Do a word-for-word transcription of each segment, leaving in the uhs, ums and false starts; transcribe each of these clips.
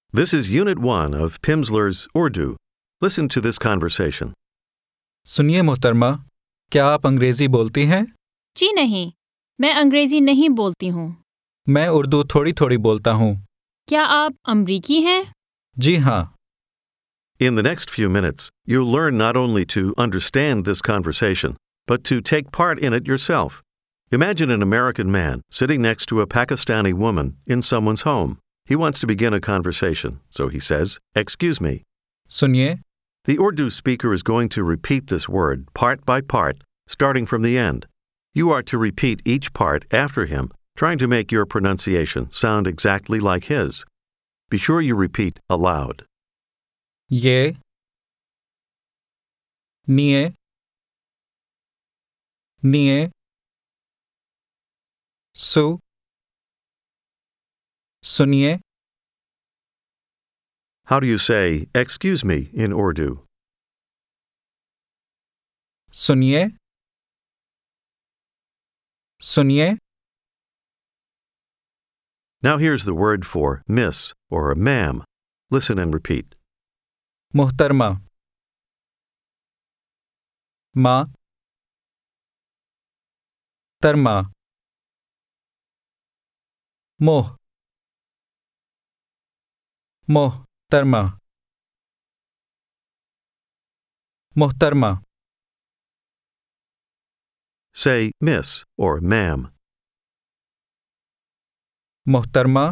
This is Unit one of Pimsleur's Urdu. Listen to this conversation. सुनिए मोहतरमा, क्या आप अंग्रेजी बोलती हैं? जी नहीं, मैं अंग्रेजी नहीं बोलती हूँ। मैं उर्दू थोड़ी थोड़ी बोलता हूँ। क्या आप अमरीकी हैं? जी हाँ। In the next few minutes, you'll learn not only to understand this conversation, but to take part in it yourself. Imagine an American man sitting next to a Pakistani woman in someone's home. He wants to begin a conversation, so he says, "Excuse me." सुनिए, The Urdu speaker is going to repeat this word part by part, starting from the end. You are to repeat each part after him, trying to make your pronunciation sound exactly like his. Be sure you repeat aloud. ये, निये, निये, सु, सुनिए, How do you say, "Excuse me," in Urdu? सुनिए, सुनिए, Now here's the word for miss or ma'am. Listen and repeat. मोहतरमा, माँ, तरमा, मोह, मोह, तरमा, मोहतरमा, Say miss or ma'am. मोहतरमा,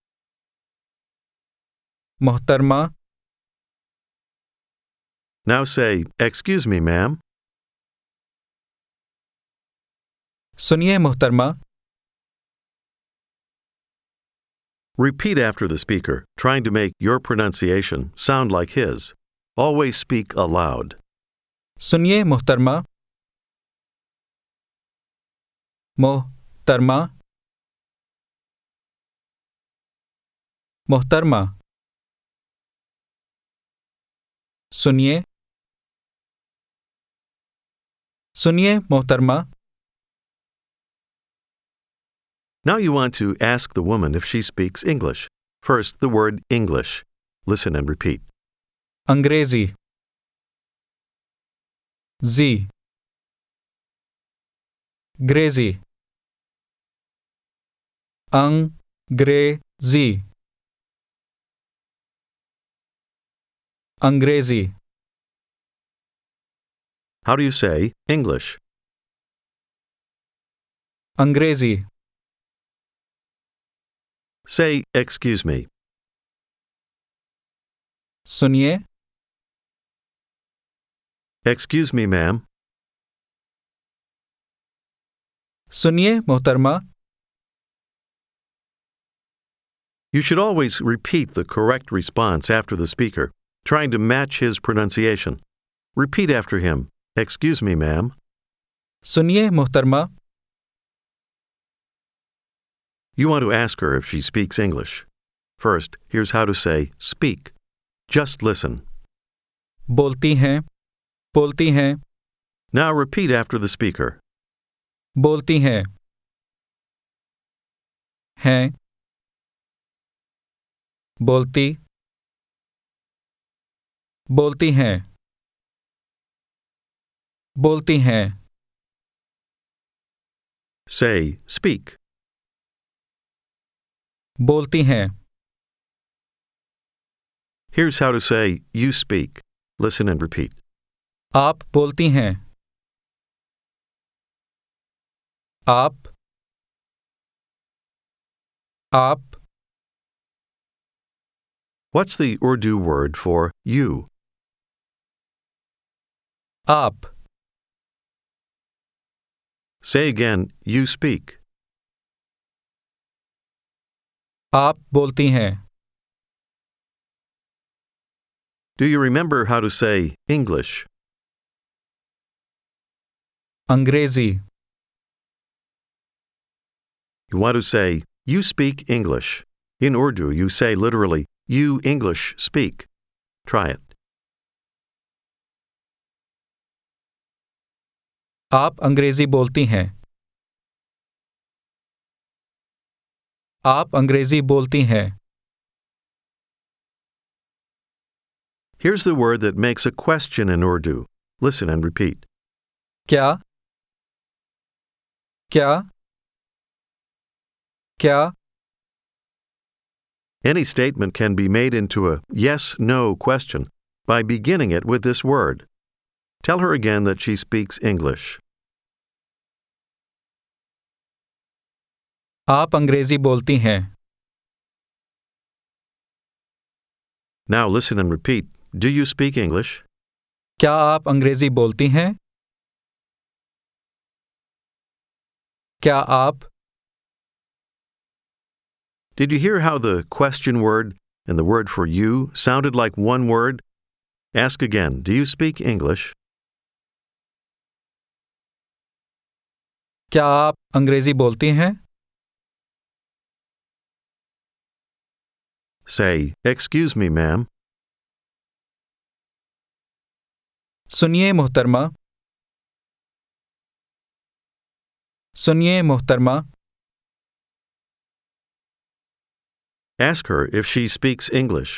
मोहतरमा, Now say, "Excuse me, ma'am." सुनिए मोहतरमा, Repeat after the speaker, trying to make your pronunciation sound like his. Always speak aloud. सुनिए मोहतरमा, मोहतरमा, मोहतरमा, सुनिए, सुनिए मोहतरमा। Now you want to ask the woman if she speaks English. First, the word English. Listen and repeat. अंग्रेजी, जी, greasy, अंग्रेजी, अंग्रेजी, How do you say English? अंग्रेजी, Say, "Excuse me." सुनिए, "Excuse me, ma'am." सुनिए मोहतरमा। You should always repeat the correct response after the speaker, trying to match his pronunciation. Repeat after him. "Excuse me, ma'am." सुनिए मोहतरमा। You want to ask her if she speaks English. First, here's how to say speak. Just listen. बोलती हैं, बोलती हैं, Now repeat after the speaker. बोलती हैं, हैं, बोलती, बोलती हैं, बोलती हैं, Say speak. बोलती हैं, Here's how to say you speak. Listen and repeat. आप बोलती हैं, आप, आप, What's the Urdu word for you? आप, Say again, you speak. आप बोलती हैं, Do you remember how to say English? अंग्रेजी, You want to say, you speak English. In Urdu, you say literally, you English speak. Try it. आप अंग्रेजी बोलती हैं, आप अंग्रेजी बोलती हैं। Here's the word that makes a question in Urdu. Listen and repeat. क्या क्या क्या Any statement can be made into a yes-no question by beginning it with this word. Tell her again that she speaks English. आप अंग्रेजी बोलती हैं? Now listen and repeat. Do you speak English? क्या आप अंग्रेजी बोलती हैं? क्या आप Did you hear how the question word and the word for you sounded like one word? Ask again. Do you speak English? क्या आप अंग्रेजी बोलती हैं? Say, excuse me, ma'am. सुनिए मोहतरमा सुनिए मोहतरमा Ask her if she speaks English.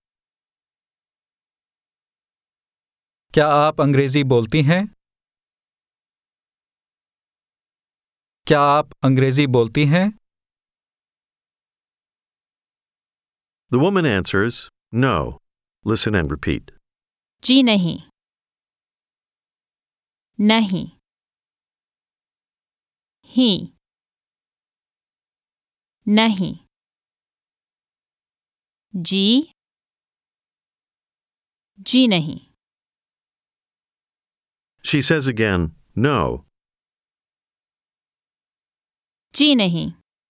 क्या आप अंग्रेजी बोलती हैं? क्या आप अंग्रेजी बोलती हैं? The woman answers, no. Listen and repeat. जी नहीं, नहीं, ही, नहीं, जी, जी नहीं. She says again, no. जी नहीं.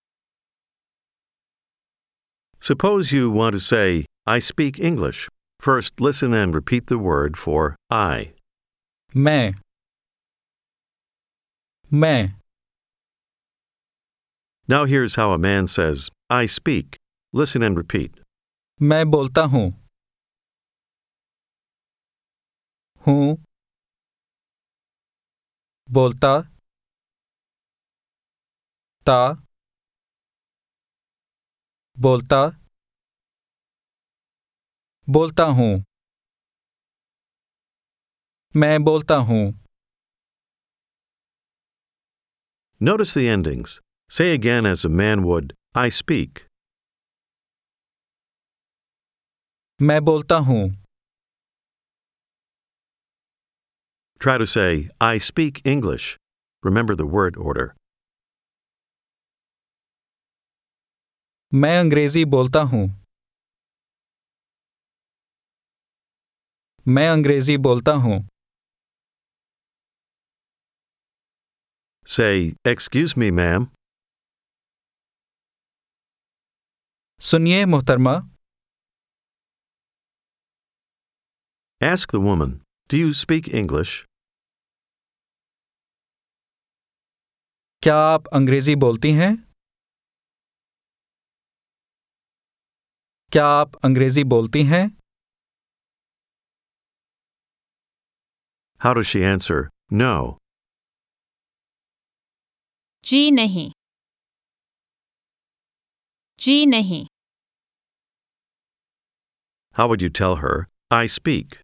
Suppose you want to say, I speak English. First, listen and repeat the word for I. मैं मैं Now here's how a man says, I speak. Listen and repeat. मैं बोलता हूँ हूँ बोलता ता बोलता बोलता हूँ मैं बोलता हूँ Notice the endings. Say again as a man would, I speak. मैं बोलता हूँ Try to say, I speak English. Remember the word order. मैं अंग्रेजी बोलता हूँ मैं अंग्रेजी बोलता हूँ Say, excuse me, ma'am. सुनिए मोहतरमा Ask the woman, do you speak English? क्या आप अंग्रेजी बोलती हैं? क्या आप अंग्रेजी बोलती हैं? How does she answer? No. जी नहीं, जी नहीं. How would you tell her, I speak?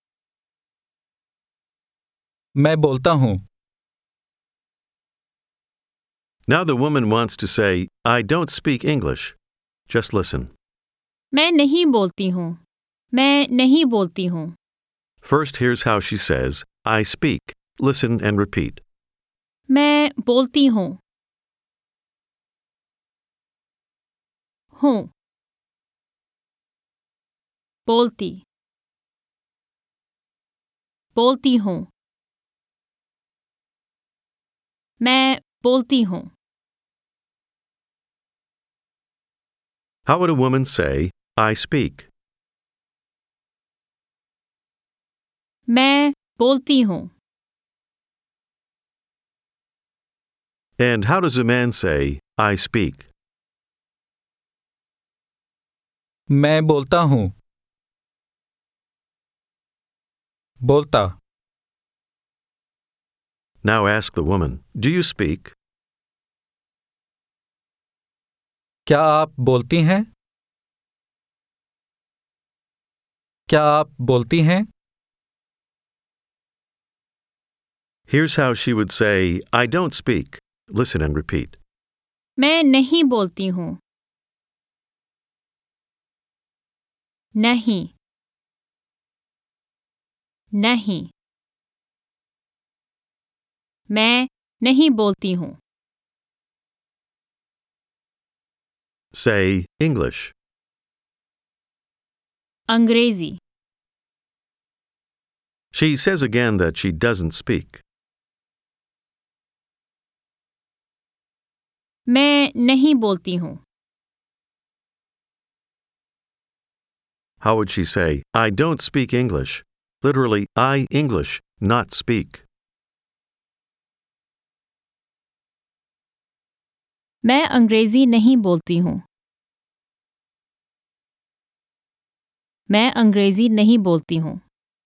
मैं बोलता हूँ Now the woman wants to say, I don't speak English. Just listen. मैं नहीं बोलती हूँ, मैं नहीं बोलती हूँ. First, here's how she says, I speak. Listen and repeat. मैं बोलती हूँ हूँ बोलती बोलती हूँ मैं बोलती हूँ. How would a woman say, I speak? मैं बोलती हूँ. And how does a man say, I speak? मैं बोलता हूँ बोलता Now ask the woman, do you speak? क्या आप बोलती हैं? क्या आप बोलती हैं? Here's how she would say, I don't speak. Listen and repeat. मैं नहीं बोलती हूँ. नहीं. नहीं. मैं नहीं बोलती हूँ. Say English. अंग्रेजी. She says again that she doesn't speak. मैं नहीं बोलती हूँ. How would she say, I don't speak English? Literally, I English, not speak. मैं अंग्रेजी नहीं बोलती हूँ. मैं अंग्रेजी नहीं बोलती हूँ.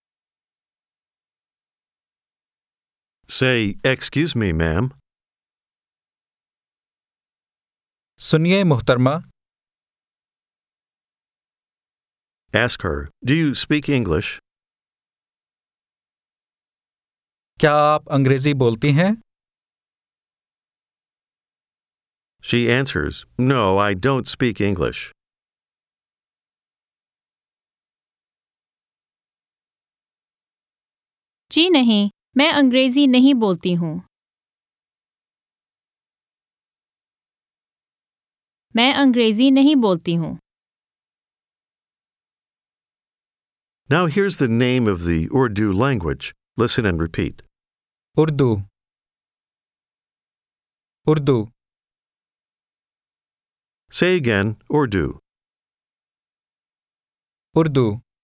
Say, excuse me, ma'am. सुनिए मोहतरमा, Ask her, do you speak English? क्या आप अंग्रेजी बोलती हैं? She answers, no, I don't speak English. जी नहीं, मैं अंग्रेजी नहीं बोलती हूँ. मैं अंग्रेजी नहीं बोलती हूँ. Now here's the name of the Urdu language. Listen and repeat. Urdu, Urdu, Say again, Urdu. Urdu.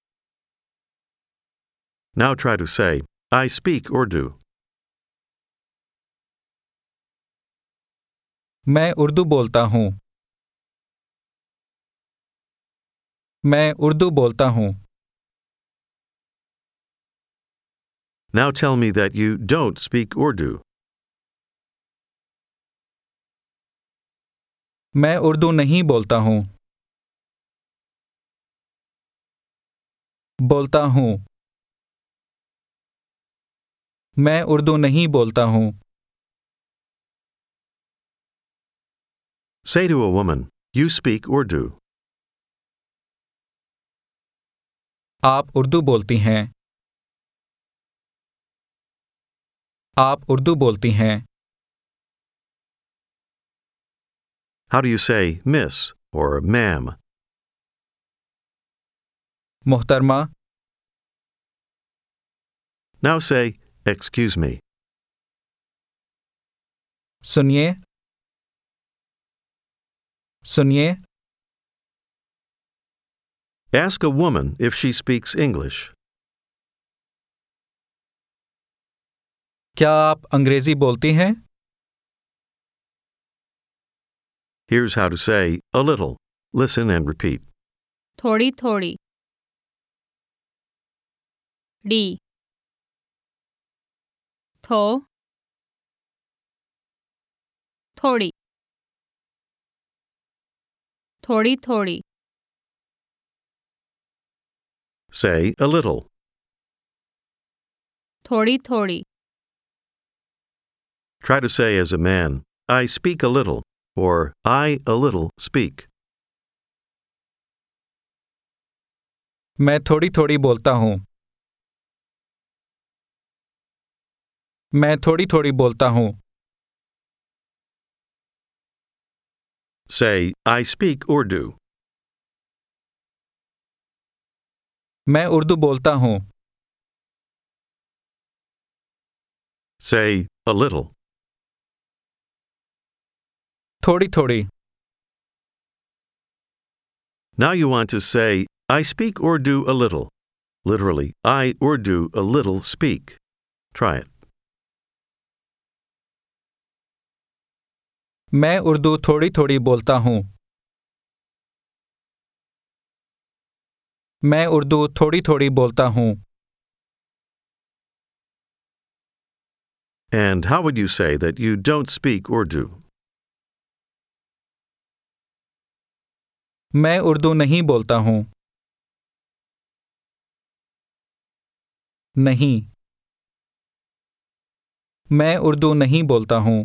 Now try to say, I speak Urdu. मैं उर्दू बोलता हूँ. मैं उर्दू बोलता हूँ. Now tell me that you don't speak Urdu. मैं उर्दू नहीं बोलता हूँ. बोलता हूँ. मैं उर्दू नहीं बोलता हूँ. Say to a woman, you speak Urdu. आप उर्दू बोलती हैं. आप उर्दू बोलती हैं. How do you say miss or ma'am? मोहतरमा, Now say, excuse me. सुनिए, सुनिए. Ask a woman if she speaks English. क्या आप अंग्रेजी बोलती हैं? Here's how to say a little. Listen and repeat. थोड़ी थोड़ी. डी. थो. थोड़ी. थोड़ी थोड़ी. Say a little. थोड़ी थोड़ी. Try to say as a man, I speak a little, or I a little speak. मैं थोड़ी थोड़ी बोलता हूँ. मैं थोड़ी थोड़ी बोलता हूँ. Say, I speak Urdu. मैं उर्दू बोलता हूँ. Say a little. थोड़ी थोड़ी. Now you want to say, I speak Urdu a little. Literally, I Urdu a little speak. Try it. मैं उर्दू थोड़ी थोड़ी बोलता हूँ. मैं उर्दू थोड़ी थोड़ी बोलता हूँ. And how would you say that you don't speak Urdu? मैं उर्दू नहीं बोलता हूँ. नहीं। मैं उर्दू नहीं बोलता हूँ।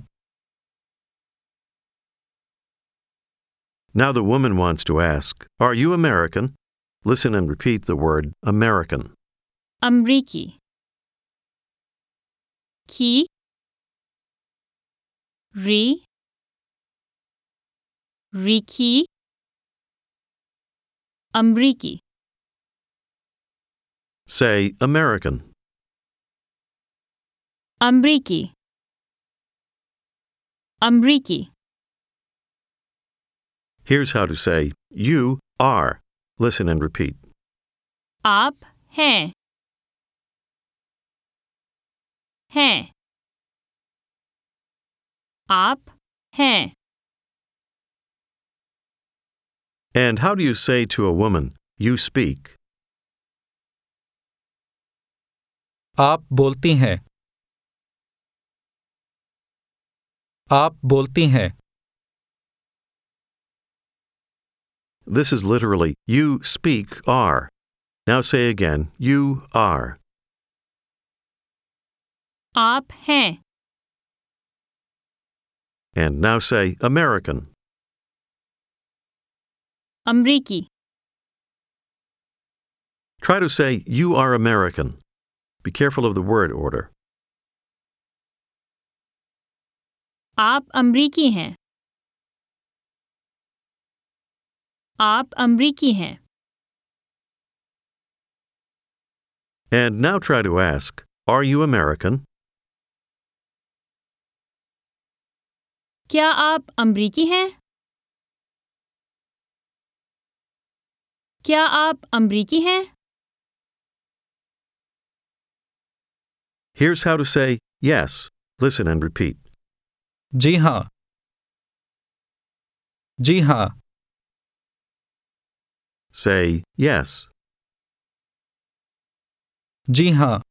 Now the woman wants to ask, "Are you American?" Listen and repeat the word American. अमरीकी की री रीकी अमरीकी Say American. अमरीकी अमरीकी Here's how to say you are. Listen and repeat. आप हैं हैं आप हैं And how do you say to a woman, you speak? आप बोलती हैं। आप बोलती हैं। This is literally, you speak are. Now say again, you are. आप हैं And now say American. अमरीकी Try to say you are American. Be careful of the word order. आप अमरीकी हैं आप अमरीकी हैं And now try to ask, are you American? क्या आप अमरीकी हैं क्या आप अमरीकी हैं Here's how to say yes. Listen and repeat. जी हाँ। जी हाँ। Say yes. जी हाँ।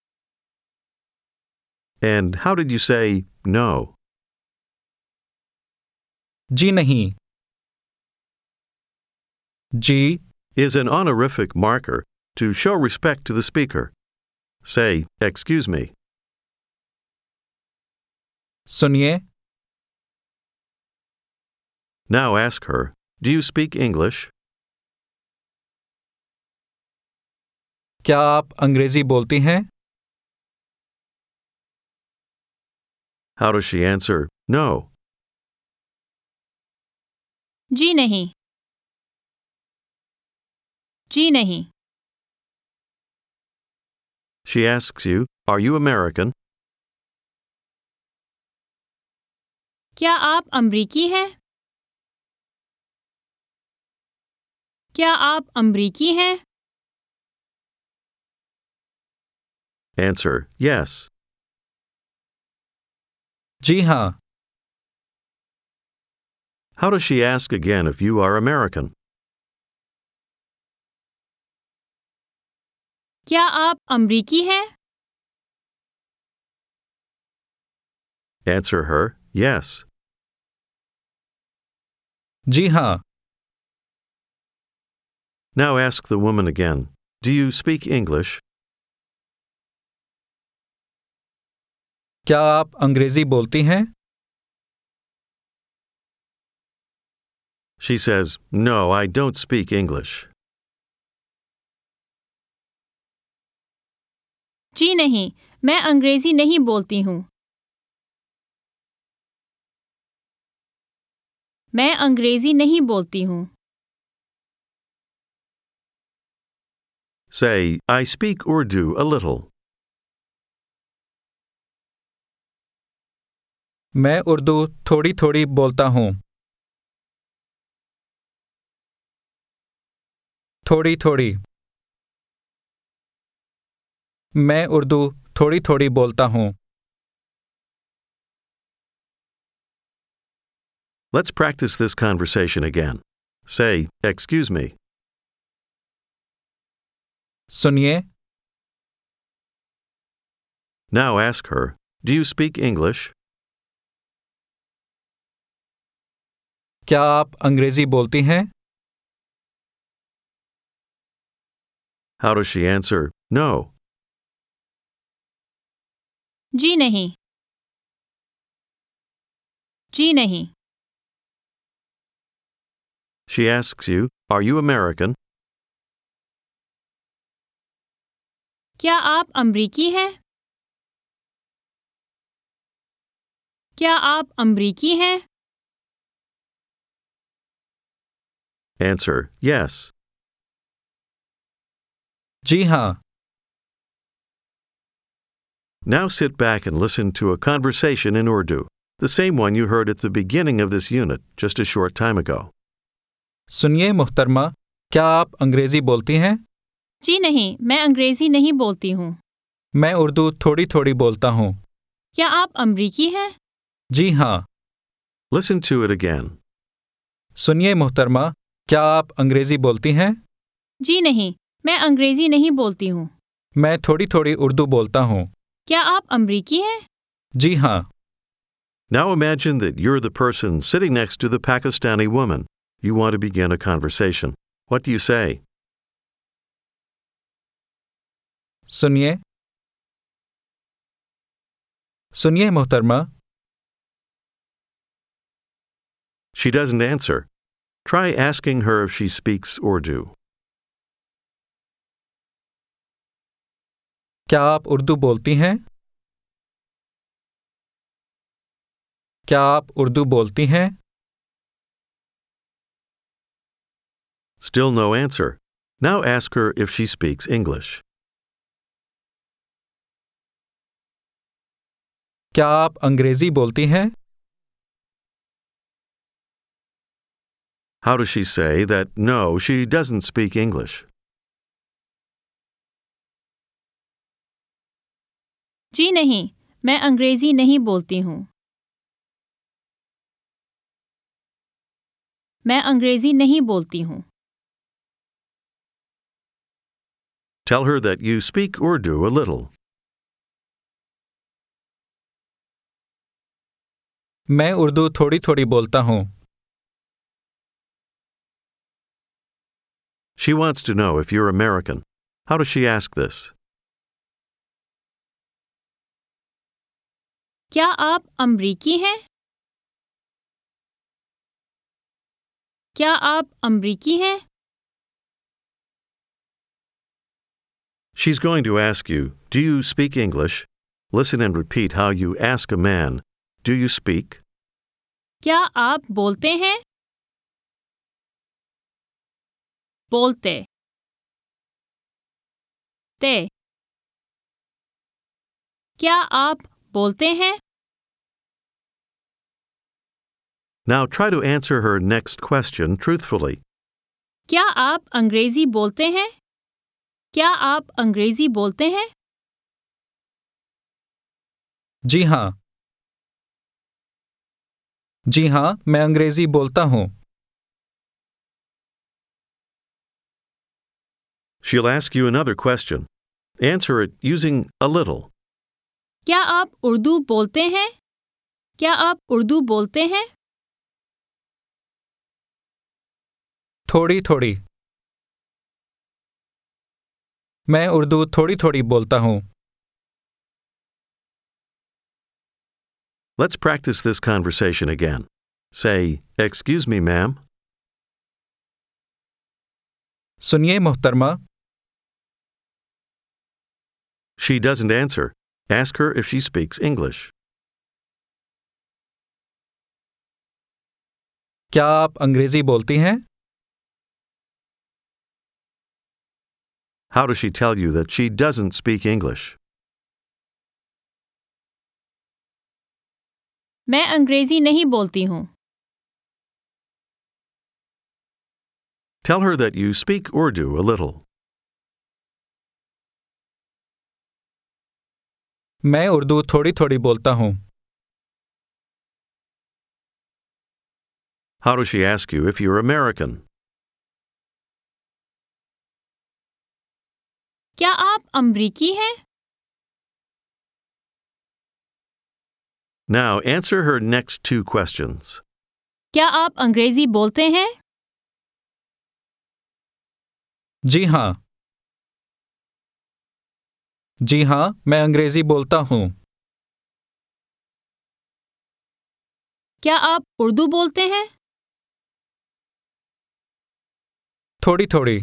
And how did you say no? जी नहीं। जी Is an honorific marker to show respect to the speaker. Say, excuse me. सुनिए। Now ask her, do you speak English? क्या आप अंग्रेजी बोलती हैं? How does she answer, no? जी नहीं जी नहीं She asks you, are you American? क्या आप अमरीकी हैं क्या आप अमरीकी हैं Answer, yes. जी हाँ। How does she ask again if you are American? क्या आप अमरीकी हैं Answer her, yes. जी हाँ। Now ask the woman again, do you speak English? क्या आप अंग्रेजी बोलती हैं? She says, no, I don't speak English. जी नहीं मैं अंग्रेजी नहीं बोलती हूँ मैं अंग्रेजी नहीं बोलती हूँ Say, I speak Urdu a little. मैं उर्दू थोड़ी थोड़ी बोलता हूँ। थोड़ी थोड़ी। मैं उर्दू थोड़ी थोड़ी बोलता हूँ। Let's practice this conversation again. Say, excuse me. सुनिए। Now ask her, do you speak English? क्या आप अंग्रेजी बोलती हैं? How does she answer, no? जी नहीं। जी नहीं। She asks you, Are you American? क्या आप अमरीकी हैं? क्या आप अमरीकी हैं? Answer, Yes. जी हाँ। Now sit back and listen to a conversation in Urdu, the same one you heard at the beginning of this unit just a short time ago. सुनिए मोहतरमा, क्या आप अंग्रेजी बोलती हैं? जी नहीं, मैं अंग्रेजी नहीं बोलती हूँ। मैं उर्दू थोड़ी थोड़ी बोलता हूँ। क्या आप अमरीकी हैं? जी हाँ। Listen to it again. सुनिए मोहतरमा, क्या आप अंग्रेजी बोलती हैं? जी नहीं, मैं अंग्रेजी नहीं बोलती हूँ। मैं थोड़ी थोड़ी उर्दू बोलता हूँ। क्या आप अमरीकी हैं? जी हाँ। Now imagine that you're the person sitting next to the Pakistani woman. You want to begin a conversation. What do you say? सुनिए सुनिए मोहतरमा। She doesn't answer. Try asking her if she speaks Urdu. क्या आप उर्दू बोलती हैं? क्या आप उर्दू बोलती हैं? Still no answer. Now ask her if she speaks English. क्या आप अंग्रेजी बोलती हैं? How does she say that no, she doesn't speak English? जी नहीं, मैं अंग्रेजी नहीं बोलती हूँ। मैं अंग्रेजी नहीं बोलती हूँ। Tell her that you speak Urdu a little. मैं उर्दू थोड़ी थोड़ी बोलता हूँ। She wants to know if you're American. How does she ask this? क्या आप अमरीकी हैं? क्या आप अमरीकी हैं? She's going to ask you, Do you speak English? Listen and repeat how you ask a man, Do you speak? क्या आप बोलते हैं? बोलते। ते। क्या आप बोलते हैं? Now try to answer her next question truthfully. क्या आप अंग्रेजी बोलते हैं? क्या आप अंग्रेजी बोलते हैं? जी हाँ। जी हाँ, मैं अंग्रेजी बोलता हूँ। She'll ask you another question. Answer it using a little. क्या आप उर्दू बोलते हैं? क्या आप उर्दू बोलते हैं? थोड़ी थोड़ी। मैं उर्दू थोड़ी थोड़ी बोलता हूँ। Let's practice this conversation again. Say, Excuse me, ma'am. सुनिए मोहतरमा। She doesn't answer. Ask her if she speaks English. क्या आप अंग्रेजी बोलती हैं? How does she tell you that she doesn't speak English? मैं अंग्रेजी नहीं बोलती हूँ। Tell her that you speak Urdu a little. मैं उर्दू थोड़ी थोड़ी बोलता हूँ। How does she ask you if you're American? क्या आप अमरीकी हैं? Now answer her next two questions. क्या आप अंग्रेजी बोलते हैं? जी हाँ। जी हाँ, मैं अंग्रेजी बोलता हूँ। क्या आप उर्दू बोलते हैं? थोड़ी थोड़ी।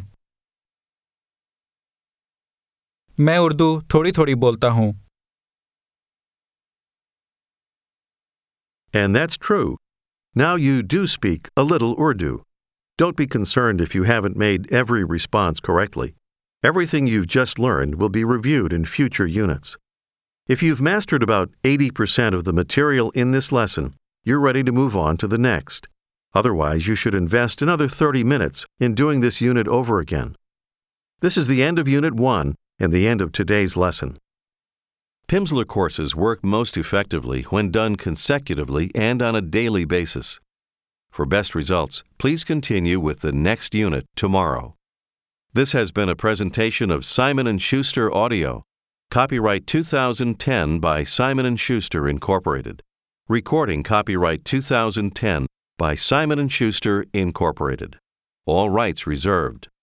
मैं उर्दू थोड़ी थोड़ी बोलता हूँ। And that's true. Now you do speak a little Urdu. Don't be concerned if you haven't made every response correctly. Everything you've just learned will be reviewed in future units. If you've mastered about eighty percent of the material in this lesson, you're ready to move on to the next. Otherwise, you should invest another thirty minutes in doing this unit over again. This is the end of Unit one and the end of today's lesson. Pimsleur courses work most effectively when done consecutively and on a daily basis. For best results, please continue with the next unit tomorrow. This has been a presentation of Simon and Schuster Audio. Copyright two thousand ten by Simon and Schuster, Incorporated. Recording copyright two thousand ten by Simon and Schuster, Incorporated. All rights reserved.